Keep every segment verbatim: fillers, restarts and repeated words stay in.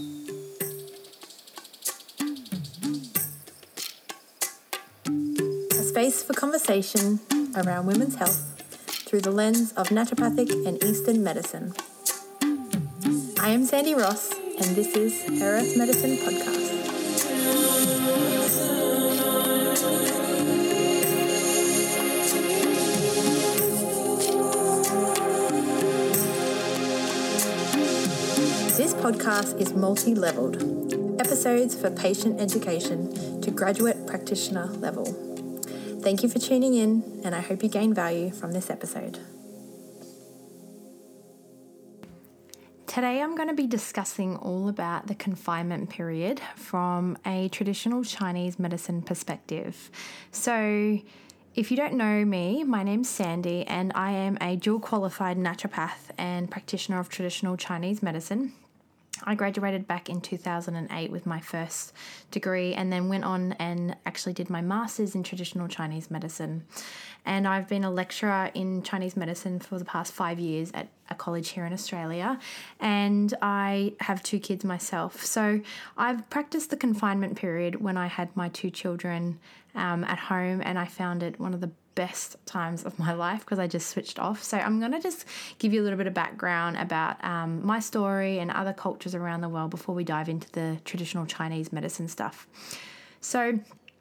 A space for conversation around women's health through the lens of naturopathic and Eastern medicine. I am Sandy Ross, and this is Her Earth Medicine Podcast. This podcast is multi-leveled. Episodes for patient education to graduate practitioner level. Thank you for tuning in, and I hope you gain value from this episode. Today I'm going to be discussing all about the confinement period from a traditional Chinese medicine perspective. So if you don't know me, my name's Sandy, and I am a dual qualified naturopath and practitioner of traditional Chinese medicine. I graduated back in two thousand eight with my first degree and then went on and actually did my master's in traditional Chinese medicine. And I've been a lecturer in Chinese medicine for the past five years at a college here in Australia. And I have two kids myself. So I've practiced the confinement period when I had my two children um, at home, and I found it one of the best times of my life because I just switched off. So I'm going to just give you a little bit of background about um, my story and other cultures around the world before we dive into the traditional Chinese medicine stuff. So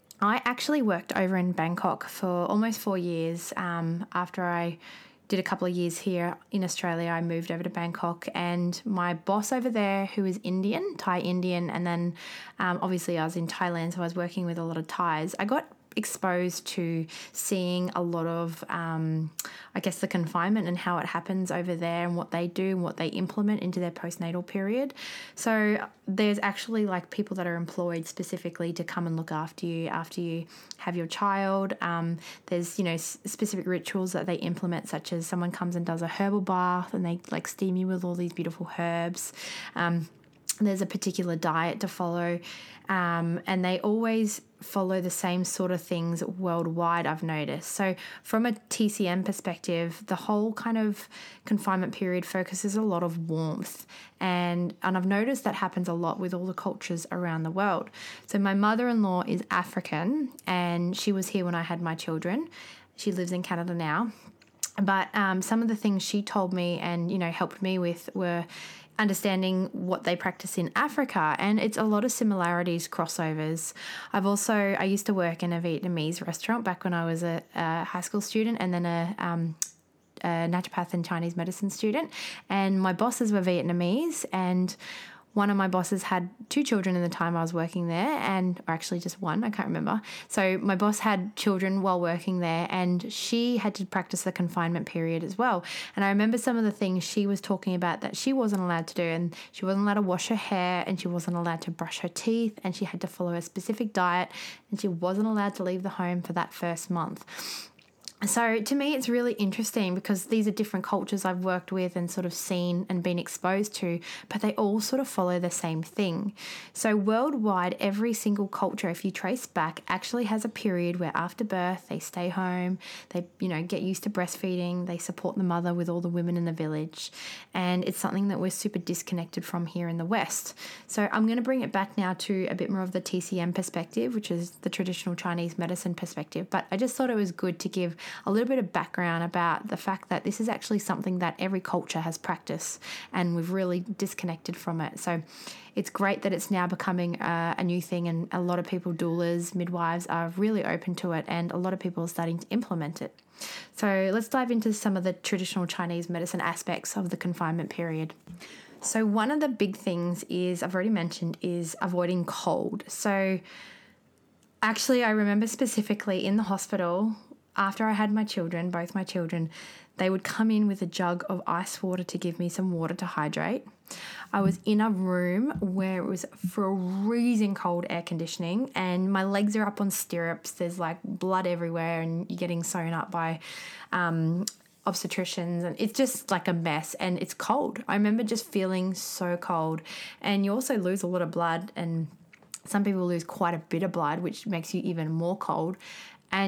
I actually worked over in Bangkok for almost four years. Um, after I did a couple of years here in Australia, I moved over to Bangkok, and my boss over there, who is Indian, Thai Indian, and then um, obviously I was in Thailand, so I was working with a lot of Thais. I got exposed to seeing a lot of, um, I guess, the confinement and how it happens over there and what they do and what they implement into their postnatal period. So there's actually like people that are employed specifically to come and look after you after you have your child. Um, there's, you know, s- specific rituals that they implement, such as someone comes and does a herbal bath and they like steam you with all these beautiful herbs. Um, there's a particular diet to follow, um, and they always follow the same sort of things worldwide, I've noticed. So from a T C M perspective, the whole kind of confinement period focuses a lot of warmth, and, and I've noticed that happens a lot with all the cultures around the world. So my mother-in-law is African, and she was here when I had my children. She lives in Canada now. But um, some of the things she told me and, you know, helped me with were understanding what they practice in Africa, and it's a lot of similarities, crossovers. I've also, I used to work in a Vietnamese restaurant back when I was a, a high school student, and then a, um, a naturopath and Chinese medicine student, and my bosses were Vietnamese, and one of my bosses had two children in the time I was working there, and or actually just one, I can't remember. So my boss had children while working there, and she had to practice the confinement period as well. And I remember some of the things she was talking about that she wasn't allowed to do, and she wasn't allowed to wash her hair, and she wasn't allowed to brush her teeth, and she had to follow a specific diet, and she wasn't allowed to leave the home for that first month. So to me, it's really interesting because these are different cultures I've worked with and sort of seen and been exposed to, but they all sort of follow the same thing. So worldwide, every single culture, if you trace back, actually has a period where after birth, they stay home, they, you know, get used to breastfeeding, they support the mother with all the women in the village. And it's something that we're super disconnected from here in the West. So I'm going to bring it back now to a bit more of the T C M perspective, which is the traditional Chinese medicine perspective. But I just thought it was good to give a little bit of background about the fact that this is actually something that every culture has practiced, and we've really disconnected from it. So it's great that it's now becoming uh, a new thing, and a lot of people, doulas, midwives, are really open to it, and a lot of people are starting to implement it. So let's dive into some of the traditional Chinese medicine aspects of the confinement period. So one of the big things is, I've already mentioned, is avoiding cold. So actually, I remember specifically in the hospital, after I had my children, both my children, they would come in with a jug of ice water to give me some water to hydrate. I was in a room where it was freezing cold air conditioning, and my legs are up on stirrups. There's like blood everywhere, and you're getting sewn up by um, obstetricians, and it's just like a mess, and it's cold. I remember just feeling so cold, and you also lose a lot of blood, and some people lose quite a bit of blood, which makes you even more cold. And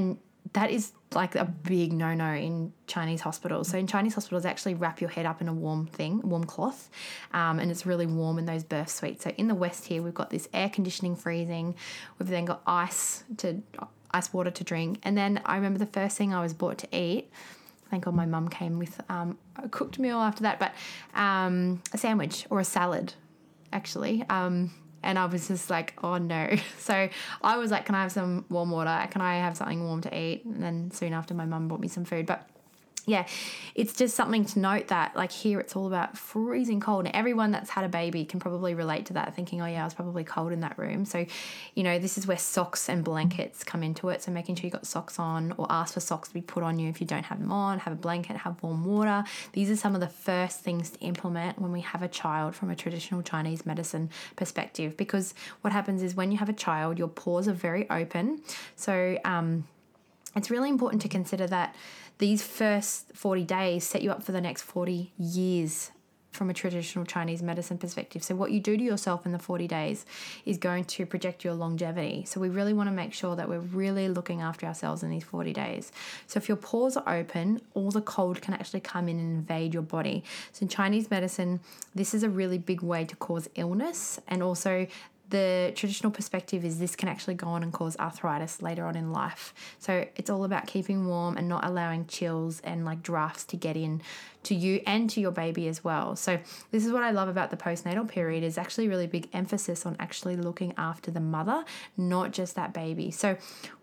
that is like a big no-no in Chinese hospitals. So in Chinese hospitals, they actually wrap your head up in a warm thing, warm cloth, um, and it's really warm in those birth suites. So in the West here, we've got this air conditioning, freezing. We've then got ice to ice water to drink. And then I remember the first thing I was brought to eat, thank God my mum came with um, a cooked meal after that, but um, a sandwich or a salad, actually. Um, and I was just like, oh no. So I was like, can I have some warm water? Can I have something warm to eat? And then soon after, my mum brought me some food. But yeah, it's just something to note that like here it's all about freezing cold. And everyone that's had a baby can probably relate to that, thinking, oh yeah, I was probably cold in that room. So, you know, this is where socks and blankets come into it. So making sure you got socks on, or ask for socks to be put on you if you don't have them on, have a blanket, have warm water. These are some of the first things to implement when we have a child from a traditional Chinese medicine perspective, because what happens is when you have a child, your pores are very open. So um, it's really important to consider that these first forty days set you up for the next forty years from a traditional Chinese medicine perspective. So what you do to yourself in the forty days is going to project your longevity. So we really want to make sure that we're really looking after ourselves in these forty days. So if your pores are open, all the cold can actually come in and invade your body. So in Chinese medicine, this is a really big way to cause illness, and also the traditional perspective is this can actually go on and cause arthritis later on in life. So it's all about keeping warm and not allowing chills and like drafts to get in to you and to your baby as well. So this is what I love about the postnatal period, is actually really big emphasis on actually looking after the mother, not just that baby. So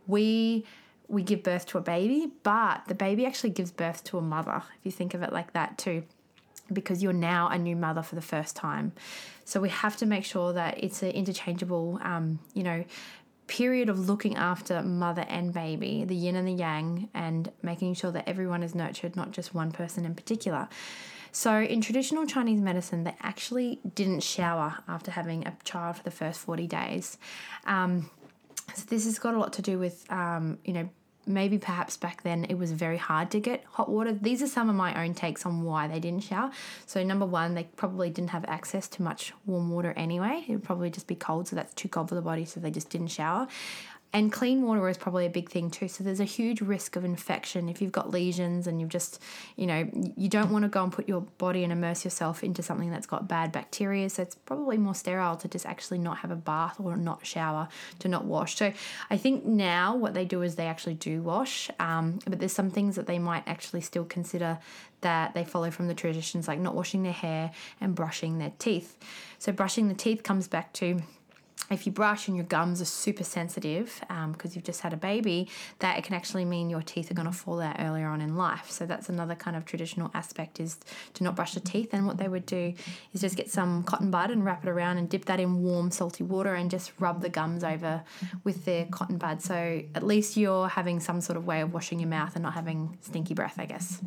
we we give birth to a baby, but the baby actually gives birth to a mother, if you think of it like that too, because you're now a new mother for the first time. So we have to make sure that it's an interchangeable, um, you know, period of looking after mother and baby, the yin and the yang, and making sure that everyone is nurtured, not just one person in particular. So in traditional Chinese medicine, they actually didn't shower after having a child for the first forty days. Um, so this has got a lot to do with, um, you know, maybe perhaps back then it was very hard to get hot water. These are some of my own takes on why they didn't shower. So number one, they probably didn't have access to much warm water anyway. It would probably just be cold, so that's too cold for the body, so they just didn't shower. And clean water is probably a big thing too. So there's a huge risk of infection if you've got lesions and you've just, you know, you don't want to go and put your body and immerse yourself into something that's got bad bacteria. So it's probably more sterile to just actually not have a bath or not shower, to not wash. So I think now what they do is they actually do wash, um, but there's some things that they might actually still consider that they follow from the traditions, like not washing their hair and brushing their teeth. So brushing the teeth comes back to, if you brush and your gums are super sensitive um, because you've just had a baby, that it can actually mean your teeth are going to fall out earlier on in life. So that's another kind of traditional aspect, is to not brush the teeth. And what they would do is just get some cotton bud and wrap it around and dip that in warm salty water and just rub the gums over with their cotton bud. So at least you're having some sort of way of washing your mouth and not having stinky breath, I guess.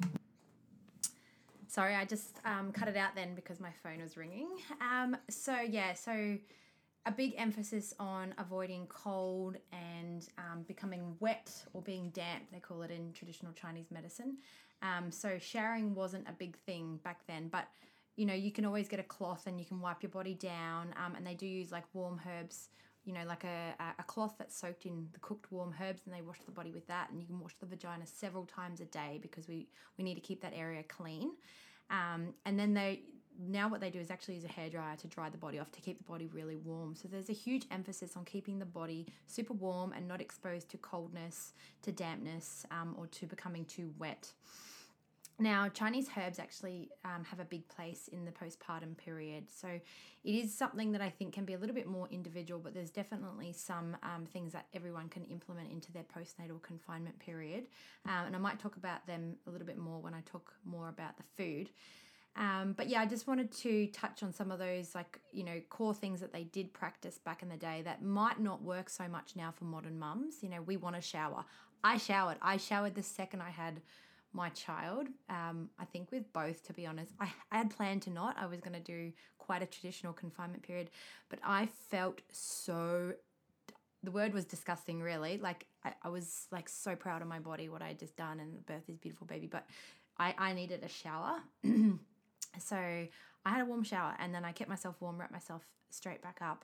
Sorry, I just um, cut it out then because my phone was ringing. Um, so yeah, so a big emphasis on avoiding cold and um, becoming wet or being damp, they call it in traditional Chinese medicine. Um, so showering wasn't a big thing back then, but you know, you can always get a cloth and you can wipe your body down, um, and they do use like warm herbs, you know, like a, a cloth that's soaked in the cooked warm herbs, and they wash the body with that, and you can wash the vagina several times a day because we, we need to keep that area clean. Um, and then they now what they do is actually use a hairdryer to dry the body off, to keep the body really warm. So there's a huge emphasis on keeping the body super warm and not exposed to coldness, to dampness, um, or to becoming too wet. Now, Chinese herbs actually um, have a big place in the postpartum period. So it is something that I think can be a little bit more individual, but there's definitely some um, things that everyone can implement into their postnatal confinement period. Um, and I might talk about them a little bit more when I talk more about the food. Um, but yeah, I just wanted to touch on some of those, like, you know, core things that they did practice back in the day that might not work so much now for modern mums. You know, we want to shower. I showered. I showered the second I had my child. Um, I think with both, to be honest. I, I had planned to not. I was going to do quite a traditional confinement period, but I felt so, the word was disgusting, really. Like, I, I was like so proud of my body, what I had just done, and birthed this beautiful baby, but I, I needed a shower. So I had a warm shower, and then I kept myself warm, wrapped myself straight back up.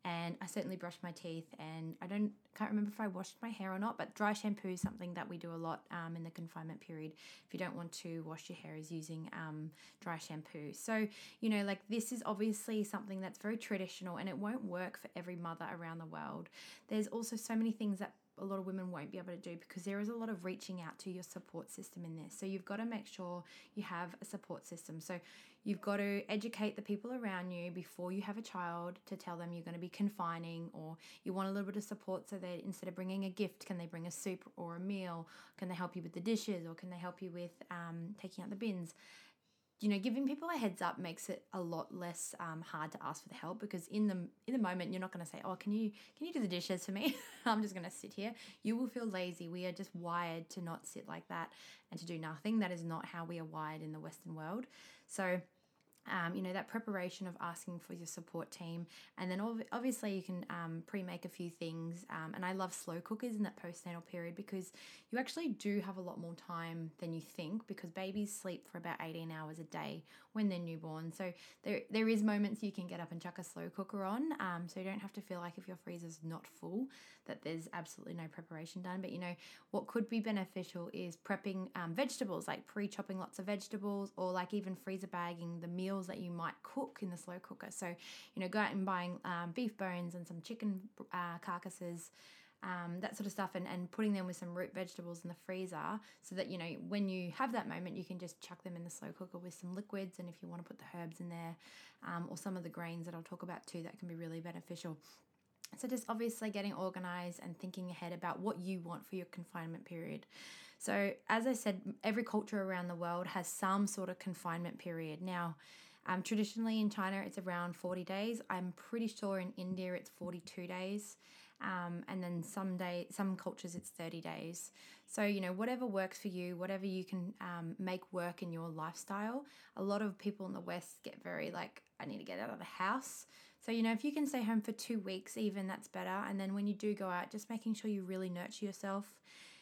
and I certainly brush my teeth, and I don't can't remember if I washed my hair or not, but dry shampoo is something that we do a lot um, in the confinement period. If you don't want to wash your hair, is using um, dry shampoo. So, you know, like this is obviously something that's very traditional, and it won't work for every mother around the world. There's also so many things that a lot of women won't be able to do, because there is a lot of reaching out to your support system in this. So you've got to make sure you have a support system. So you've got to educate the people around you before you have a child, to tell them you're going to be confining, or you want a little bit of support, so that instead of bringing a gift, can they bring a soup or a meal? Can they help you with the dishes, or can they help you with um, taking out the bins? You know, giving people a heads up makes it a lot less um, hard to ask for the help, because in the in the moment you're not going to say, oh, can you can you do the dishes for me? I'm just going to sit here. You will feel lazy. We are just wired to not sit like that and to do nothing. That is not how we are wired in the Western world. So Um, you know, that preparation of asking for your support team. And then ov- obviously you can um, pre-make a few things. Um, and I love slow cookers in that postnatal period, because you actually do have a lot more time than you think, because babies sleep for about eighteen hours a day when they're newborn. So there there is moments you can get up and chuck a slow cooker on. Um, so you don't have to feel like if your freezer's not full that there's absolutely no preparation done. But, you know, what could be beneficial is prepping um, vegetables, like pre-chopping lots of vegetables, or like even freezer bagging the meal that you might cook in the slow cooker. So, you know, go out and buying um, beef bones and some chicken uh, carcasses, um, that sort of stuff, and, and putting them with some root vegetables in the freezer, so that, you know, when you have that moment, you can just chuck them in the slow cooker with some liquids. And if you want to put the herbs in there, um, or some of the grains that I'll talk about too, that can be really beneficial. So just obviously getting organized and thinking ahead about what you want for your confinement period. So as I said, every culture around the world has some sort of confinement period. Now, um, traditionally in China, it's around forty days. I'm pretty sure in India it's forty-two days. Um, and then some day, some cultures it's thirty days. So, you know, whatever works for you, whatever you can um, make work in your lifestyle. A lot of people in the West get very like, I need to get out of the house. So, you know, if you can stay home for two weeks, even, that's better. And then when you do go out, just making sure you really nurture yourself.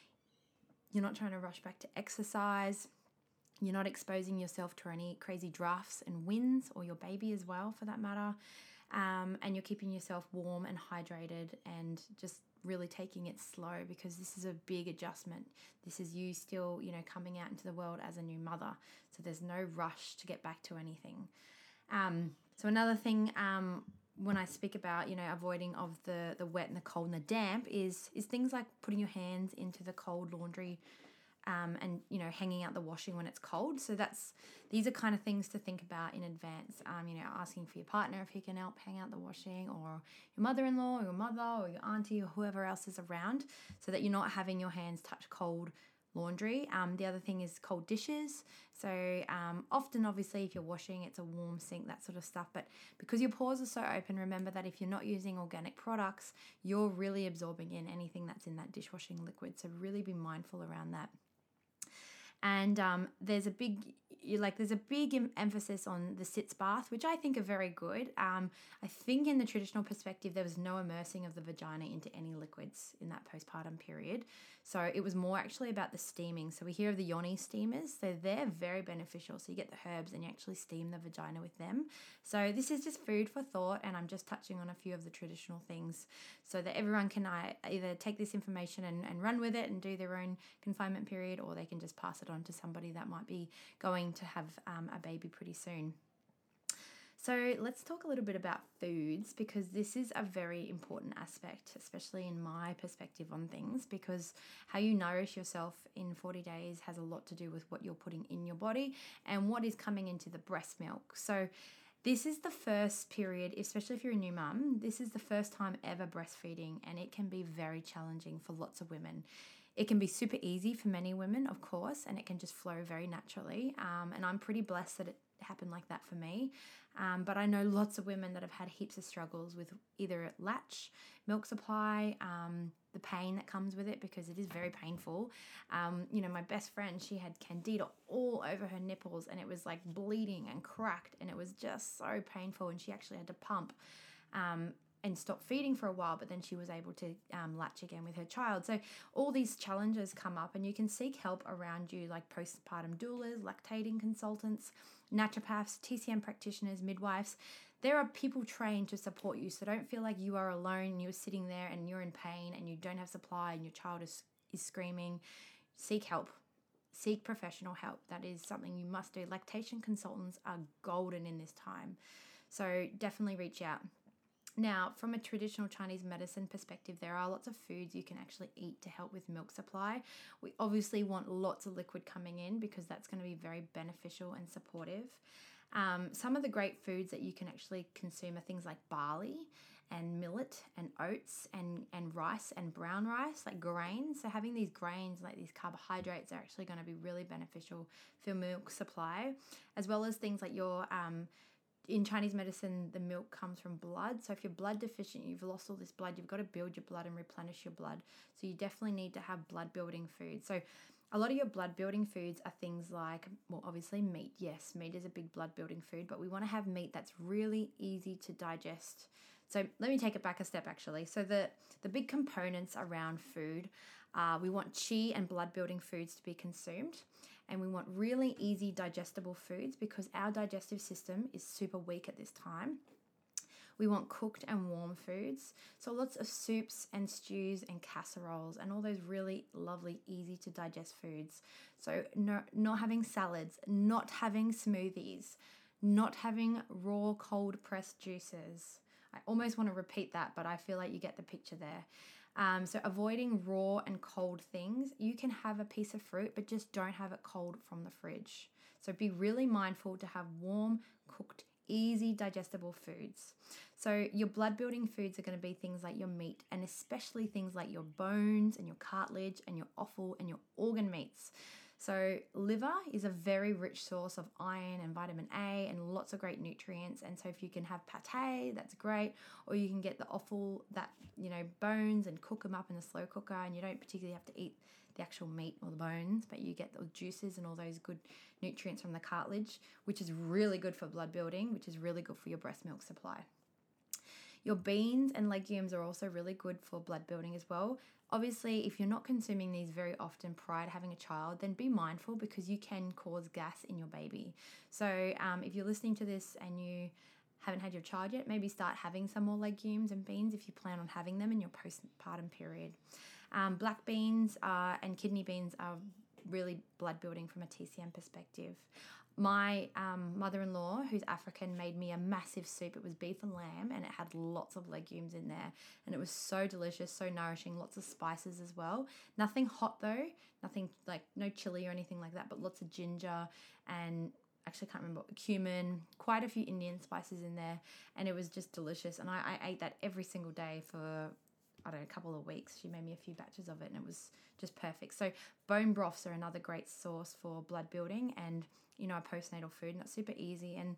You're not trying to rush back to exercise. You're not exposing yourself to any crazy drafts and winds, or your baby as well, for that matter. Um, and you're keeping yourself warm and hydrated, and just really taking it slow, because this is a big adjustment. This is you still, you know, coming out into the world as a new mother. So there's no rush to get back to anything. Um, so another thing, um, when I speak about, you know, avoiding of the, the wet and the cold and the damp is, is things like putting your hands into the cold laundry, um, and, you know, hanging out the washing when it's cold. So that's, these are kind of things to think about in advance. Um, you know, asking for your partner if he can help hang out the washing, or your mother-in-law, or your mother, or your auntie, or whoever else is around, so that you're not having your hands touch cold laundry. Um, the other thing is cold dishes. So um, often, obviously, if you're washing, it's a warm sink, that sort of stuff. But because your pores are so open, remember that if you're not using organic products, you're really absorbing in anything that's in that dishwashing liquid. So really be mindful around that. And um, there's a big, like, there's a big em- emphasis on the sitz bath, which I think are very good. Um, I think in the traditional perspective, there was no immersing of the vagina into any liquids in that postpartum period. So it was more actually about the steaming. So we hear of the yoni steamers. So they're very beneficial. So you get the herbs and you actually steam the vagina with them. So this is just food for thought, and I'm just touching on a few of the traditional things so that everyone can uh, either take this information and, and run with it and do their own confinement period, or they can just pass it on to somebody that might be going to have um, a baby pretty soon. So let's talk a little bit about foods, because this is a very important aspect, especially in my perspective on things, because how you nourish yourself in forty days has a lot to do with what you're putting in your body and what is coming into the breast milk. So this is the first period, especially if you're a new mum, this is the first time ever breastfeeding, and it can be very challenging for lots of women. It can be super easy for many women, of course, and it can just flow very naturally. Um, and I'm pretty blessed that it happened like that for me. Um, but I know lots of women that have had heaps of struggles with either latch, milk supply, um, the pain that comes with it, because it is very painful. Um, you know, my best friend, she had candida all over her nipples, and it was like bleeding and cracked, and it was just so painful, and she actually had to pump. Um, and stopped feeding for a while, but then she was able to um, latch again with her child. So all these challenges come up, and you can seek help around you, like postpartum doulas, lactating consultants, naturopaths, T C M practitioners, midwives. There are people trained to support you, so don't feel like you are alone. You're sitting there and you're in pain and you don't have supply and your child is, is screaming. Seek help. Seek professional help. That is something you must do. Lactation consultants are golden in this time. So definitely reach out. Now, from a traditional Chinese medicine perspective, there are lots of foods you can actually eat to help with milk supply. We obviously want lots of liquid coming in because that's going to be very beneficial and supportive. Um, some of the great foods that you can actually consume are things like barley and millet and oats and, and rice and brown rice, like grains. So having these grains, like these carbohydrates, are actually going to be really beneficial for milk supply, as well as things like your... Um, in Chinese medicine, the milk comes from blood. So if you're blood deficient, you've lost all this blood, you've got to build your blood and replenish your blood. So you definitely need to have blood building food. So a lot of your blood building foods are things like, well, obviously meat. Yes, meat is a big blood building food, but we want to have meat that's really easy to digest. So let me take it back a step actually. So the, the big components around food, uh, we want qi and blood building foods to be consumed. And we want really easy digestible foods because our digestive system is super weak at this time. We want cooked and warm foods. So lots of soups and stews and casseroles and all those really lovely, easy to digest foods. So no, not having salads, not having smoothies, not having raw cold pressed juices. I almost want to repeat that, but I feel like you get the picture there. Um, so avoiding raw and cold things. You can have a piece of fruit, but just don't have it cold from the fridge. So be really mindful to have warm, cooked, easy digestible foods. So your blood building foods are going to be things like your meat, and especially things like your bones and your cartilage and your offal and your organ meats. So liver is a very rich source of iron and vitamin A and lots of great nutrients. And so if you can have pate, that's great. Or you can get the offal, that, you know, bones, and cook them up in a slow cooker, and you don't particularly have to eat the actual meat or the bones, but you get the juices and all those good nutrients from the cartilage, which is really good for blood building, which is really good for your breast milk supply. Your beans and legumes are also really good for blood building as well. Obviously, if you're not consuming these very often prior to having a child, then be mindful because you can cause gas in your baby. So um, if you're listening to this and you haven't had your child yet, maybe start having some more legumes and beans if you plan on having them in your postpartum period. Um, black beans uh, and kidney beans are really blood building from a T C M perspective. My um, mother-in-law, who's African, made me a massive soup. It was beef and lamb, and it had lots of legumes in there, and it was so delicious, so nourishing, lots of spices as well. Nothing hot though, nothing like no chili or anything like that, but lots of ginger and actually can't remember, cumin, quite a few Indian spices in there, and it was just delicious. And I, I ate that every single day for I don't know, a couple of weeks. She made me a few batches of it and it was just perfect. So bone broths are another great source for blood building and, you know, a postnatal food, and that's super easy. And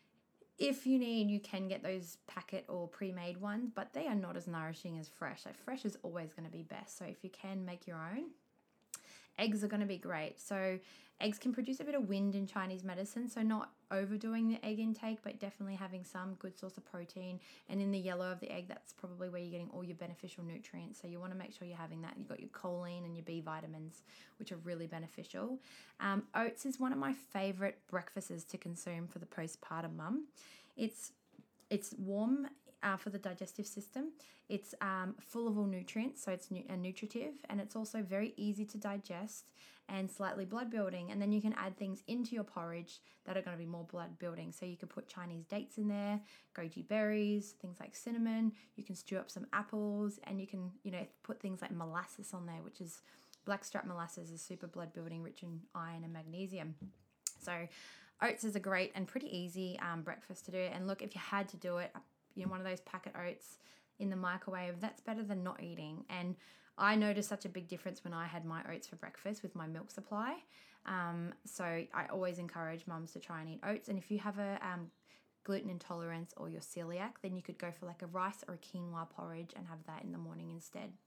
if you need, you can get those packet or pre-made ones, but they are not as nourishing as fresh. Like fresh is always going to be best. So if you can make your own. Eggs are going to be great. So eggs can produce a bit of wind in Chinese medicine, so not overdoing the egg intake, but definitely having some good source of protein. And in the yellow of the egg, that's probably where you're getting all your beneficial nutrients. So you want to make sure you're having that. You've got your choline and your B vitamins, which are really beneficial. Um, oats is one of my favorite breakfasts to consume for the postpartum mum. It's it's warm uh, for the digestive system. It's um, full of all nutrients, so it's nu- uh, nutritive, and it's also very easy to digest and slightly blood building. And then you can add things into your porridge that are going to be more blood building. So you could put Chinese dates in there, goji berries, things like cinnamon. You can stew up some apples, and you can, you know, put things like molasses on there, which is blackstrap molasses is super blood building, rich in iron and magnesium. So oats is a great and pretty easy um, breakfast to do. And look, if you had to do it, you know, one of those packet oats in the microwave, that's better than not eating. And I noticed such a big difference when I had my oats for breakfast with my milk supply. Um, so I always encourage mums to try and eat oats. And if you have a um, gluten intolerance or you're celiac, then you could go for like a rice or a quinoa porridge and have that in the morning instead.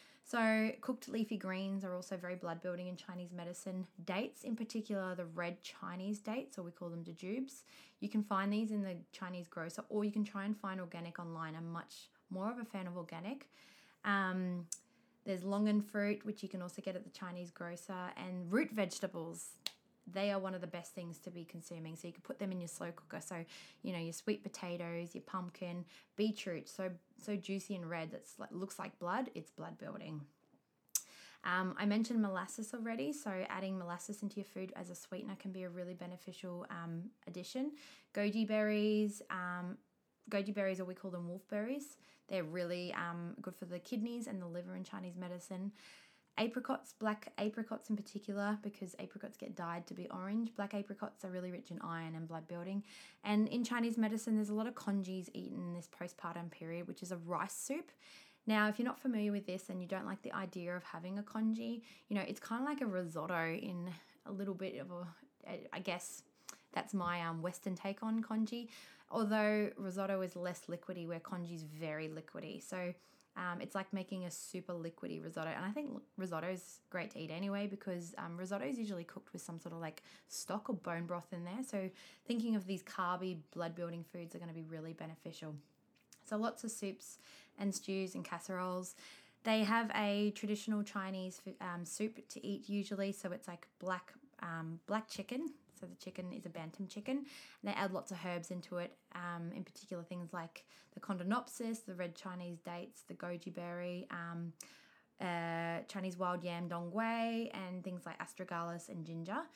So cooked leafy greens are also very blood building in Chinese medicine. Dates, in particular, the red Chinese dates, or we call them jujubes. You can find these in the Chinese grocer, or you can try and find organic online, are much more of a fan of organic. Um, there's longan fruit, which you can also get at the Chinese grocer, and root vegetables. They are one of the best things to be consuming. So you can put them in your slow cooker. So, you know, your sweet potatoes, your pumpkin, beetroot, so so juicy and red that's like, looks like blood. It's blood building. Um, I mentioned molasses already, so adding molasses into your food as a sweetener can be a really beneficial um, addition. Goji berries, um, goji berries, or we call them wolfberries. They're really um, good for the kidneys and the liver in Chinese medicine. Apricots, black apricots in particular, because apricots get dyed to be orange. Black apricots are really rich in iron and blood building. And in Chinese medicine, there's a lot of congis eaten in this postpartum period, which is a rice soup. Now, if you're not familiar with this and you don't like the idea of having a congee, you know, it's kind of like a risotto in a little bit of a, I guess that's my um, Western take on congee. Although risotto is less liquidy, where congee is very liquidy. So um, it's like making a super liquidy risotto. And I think risotto is great to eat anyway, because um, risotto is usually cooked with some sort of like stock or bone broth in there. So thinking of these carby, blood-building foods are going to be really beneficial. So lots of soups and stews and casseroles. They have a traditional Chinese um, soup to eat usually. So it's like black um, black chicken. So the chicken is a bantam chicken. And they add lots of herbs into it, um, in particular things like the Condonopsis, the red Chinese dates, the goji berry, um, uh, Chinese wild yam dong gui, and things like astragalus and ginger.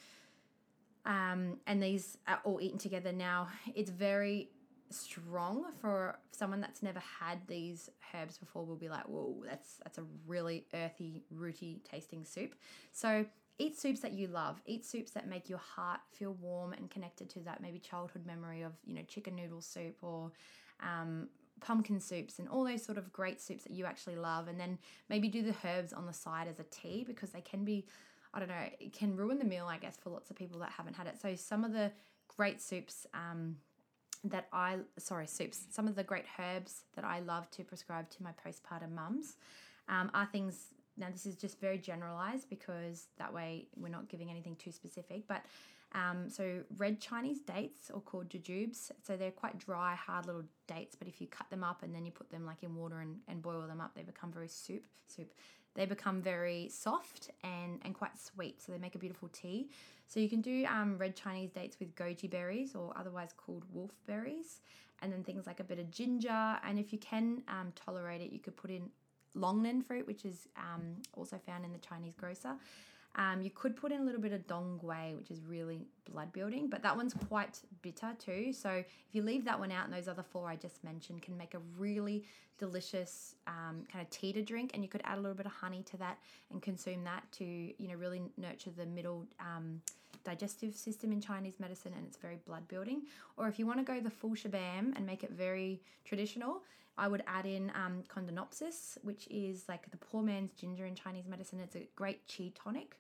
Um, and these are all eaten together. Now, it's very strong for someone that's never had these herbs before. Will be like, whoa, that's that's a really earthy, rooty tasting soup. So eat soups that you love. Eat soups that make your heart feel warm and connected to that maybe childhood memory of, you know, chicken noodle soup or um, pumpkin soups and all those sort of great soups that you actually love. And then maybe do the herbs on the side as a tea, because they can be, I don't know, it can ruin the meal, I guess, for lots of people that haven't had it. So some of the great soups um, that I, sorry, soups, some of the great herbs that I love to prescribe to my postpartum mums um, are things, now this is just very generalized because that way we're not giving anything too specific, but um, so red Chinese dates, or called jujubes, so they're quite dry, hard little dates, but if you cut them up and then you put them like in water and, and boil them up, they become very soup, soup. They become very soft and, and quite sweet, so they make a beautiful tea. So you can do um, red Chinese dates with goji berries, or otherwise called wolfberries, and then things like a bit of ginger. And if you can um, tolerate it, you could put in longnan fruit, which is um, also found in the Chinese grocer. Um, you could put in a little bit of dong gui, which is really blood building, but that one's quite bitter too. So if you leave that one out, and those other four I just mentioned can make a really delicious um, kind of tea to drink, and you could add a little bit of honey to that and consume that to, you know, really nurture the middle um, digestive system in Chinese medicine, and it's very blood building. Or if you want to go the full shabam and make it very traditional, I would add in um, Condonopsis, which is like the poor man's ginger in Chinese medicine. It's a great qi tonic.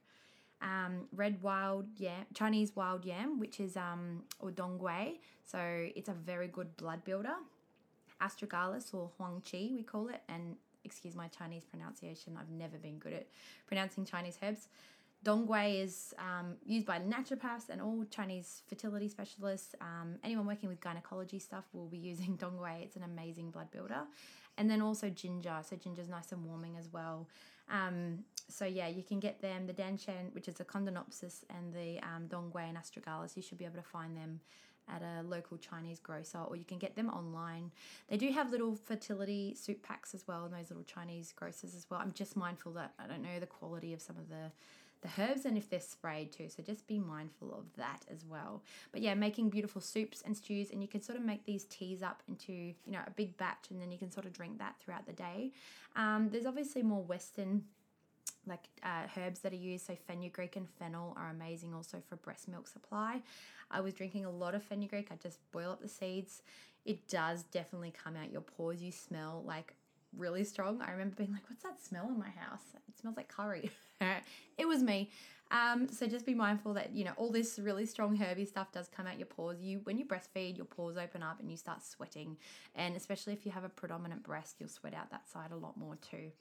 Um, red wild yam, Chinese wild yam, which is um, or dong gui. So it's a very good blood builder. Astragalus, or huang qi, we call it. And excuse my Chinese pronunciation. I've never been good at pronouncing Chinese herbs. Dong gui is um, used by naturopaths and all Chinese fertility specialists. Um, anyone working with gynecology stuff will be using dong gui. It's an amazing blood builder. And then also ginger. So ginger's nice and warming as well. Um, so yeah, you can get them, the danshan, which is the Condonopsis, and the um, dong gui and astragalus. You should be able to find them at a local Chinese grocer, or you can get them online. They do have little fertility soup packs as well in those little Chinese grocers as well. I'm just mindful that I don't know the quality of some of the the herbs and if they're sprayed too, so just be mindful of that as well. But yeah, making beautiful soups and stews, and you can sort of make these teas up into, you know, a big batch, and then you can sort of drink that throughout the day. Um, there's obviously more Western like uh, herbs that are used, so fenugreek and fennel are amazing also for breast milk supply. I was drinking a lot of fenugreek. I just boil up the seeds. It does definitely come out your pores. You smell like really strong. I remember being like, what's that smell in my house? It smells like curry. It was me. Um, so just be mindful that, you know, all this really strong herby stuff does come out your pores. You, when you breastfeed, your pores open up and you start sweating. And especially if you have a predominant breast, you'll sweat out that side a lot more too.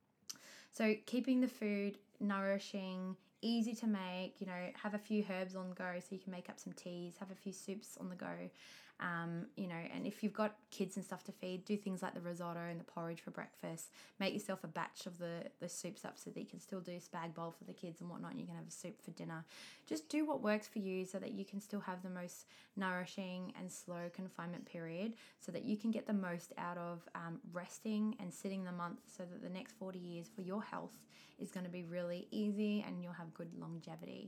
So keeping the food nourishing, easy to make, you know, have a few herbs on the go so you can make up some teas, have a few soups on the go. Um, you know, and if you've got kids and stuff to feed, do things like the risotto and the porridge for breakfast. Make yourself a batch of the, the soups up so that you can still do spag bowl for the kids and whatnot, and you can have a soup for dinner. Just do what works for you so that you can still have the most nourishing and slow confinement period, so that you can get the most out of um, resting and sitting the month, so that the next forty years for your health is going to be really easy and you'll have good longevity.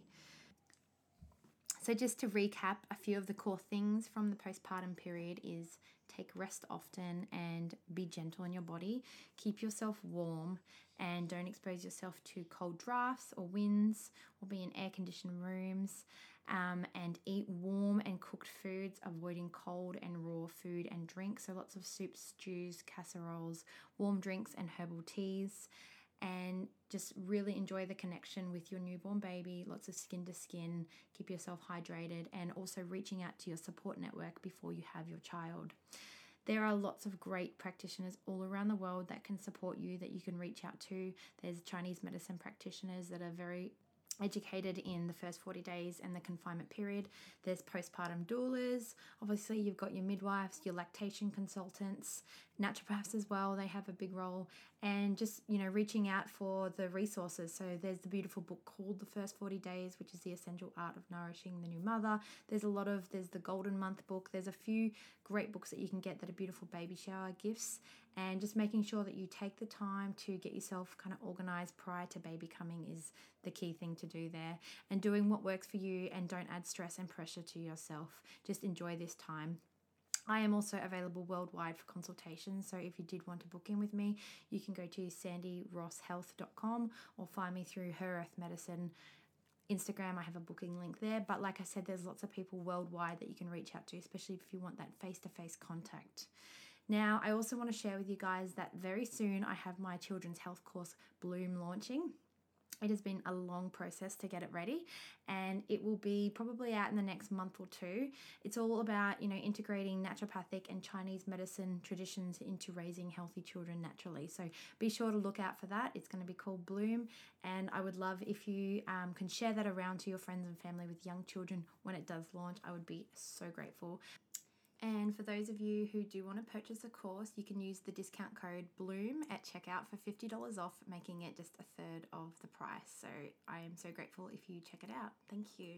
So just to recap, a few of the core things from the postpartum period is take rest often and be gentle in your body. Keep yourself warm and don't expose yourself to cold drafts or winds, or be in air-conditioned rooms. Um, and eat warm and cooked foods, avoiding cold and raw food and drinks. So lots of soups, stews, casseroles, warm drinks and herbal teas. And just really enjoy the connection with your newborn baby, lots of skin to skin, keep yourself hydrated, and also reaching out to your support network before you have your child. There are lots of great practitioners all around the world that can support you, that you can reach out to. There's Chinese medicine practitioners that are very educated in the first forty days and the confinement period. There's postpartum doulas. Obviously, you've got your midwives, your lactation consultants, naturopaths as well. They have a big role. And just, you know, reaching out for the resources. So there's the beautiful book called The First forty days, which is the essential art of nourishing the new mother. There's a lot of, there's the Golden Month book. There's a few great books that you can get that are beautiful baby shower gifts. And just making sure that you take the time to get yourself kind of organized prior to baby coming is the key thing to do there. And doing what works for you, and don't add stress and pressure to yourself. Just enjoy this time. I am also available worldwide for consultations, so if you did want to book in with me, you can go to sandy ross health dot com or find me through Her Earth Medicine Instagram. I have a booking link there, but like I said, there's lots of people worldwide that you can reach out to, especially if you want that face-to-face contact. Now, I also want to share with you guys that very soon I have my children's health course, Bloom, launching. It has been a long process to get it ready, and it will be probably out in the next month or two. It's all about, you know, integrating naturopathic and Chinese medicine traditions into raising healthy children naturally. So be sure to look out for that. It's going to be called Bloom, and I would love if you um, can share that around to your friends and family with young children when it does launch. I would be so grateful. And for those of you who do want to purchase a course, you can use the discount code BLOOM at checkout for fifty dollars off, making it just a third of the price. So I am so grateful if you check it out. Thank you.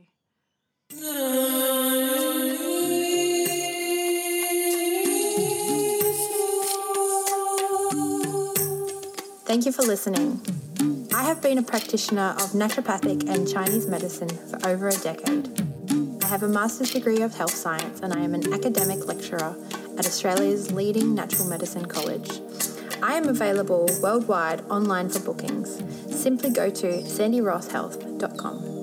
Thank you for listening. I have been a practitioner of naturopathic and Chinese medicine for over a decade. I have a master's degree of health science, and I am an academic lecturer at Australia's leading natural medicine college. I am available worldwide online for bookings. Simply go to sandy ross health dot com.